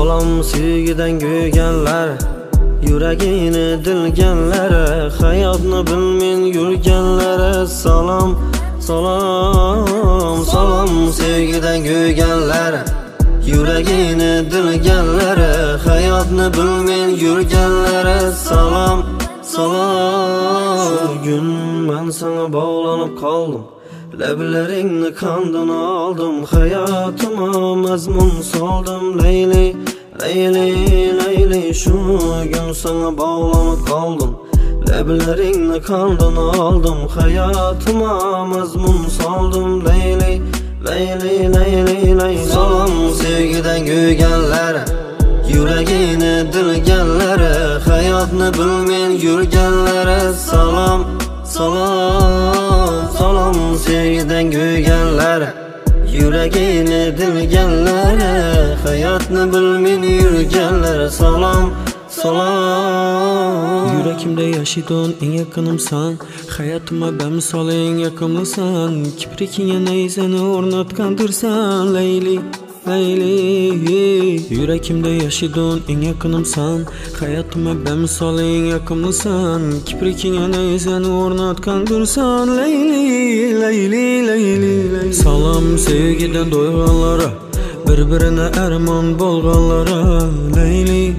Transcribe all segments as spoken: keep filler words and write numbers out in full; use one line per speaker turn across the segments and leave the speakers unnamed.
Salom sevgiden kuyganlar, yuragini dilganlari, hayotni bilmen yurganlari. Salom, salom, salom sevgiden kuyganlar, yuragini dilganlari, hayotni bilmen yurganlari. Salom, salom. Şu gün ben sana bağlanıp kaldım, lablaringni qandini oldim, hayotima mazmun soldim. Leyli, leyli, leyli, şu gün sana bağlanıp kaldım, lablaringni qandini oldim, hayotima mazmun soldim. Leyli, leyli, leyli, leyli. Salom sevgiden kuyganlar, yuragini dilganlari, hayotni bilmen yurganlari. Salom, salom, salom sevgiden kuyganlar, yuragini dilganlari, hayotni bilmen yurganlar. Salom, salom.
Yürekimde yaşadığın en yakınımsan, hayatıma ben misal en yakınlısan. Kiprikine neyzeni ornatkandırsan. Leyli, Leyli. Yürekimde yaşadığın en yakınımsan, hayatıma ben misal en yakınlısan. Kiprikine neyzeni ornatkandırsan. Leyli, Leyli, Leyli, Leyli. Salam sevgiden doyganlara, birbirine erman bolganlara. Leyli,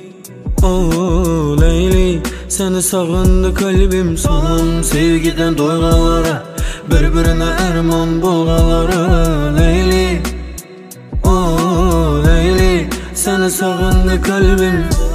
oh Leyli, seni sağındı kalbim. Salam sevgiden doyganlara, birbirine erman bolganlara. Leyli, oh Leyli, seni sağındı kalbim.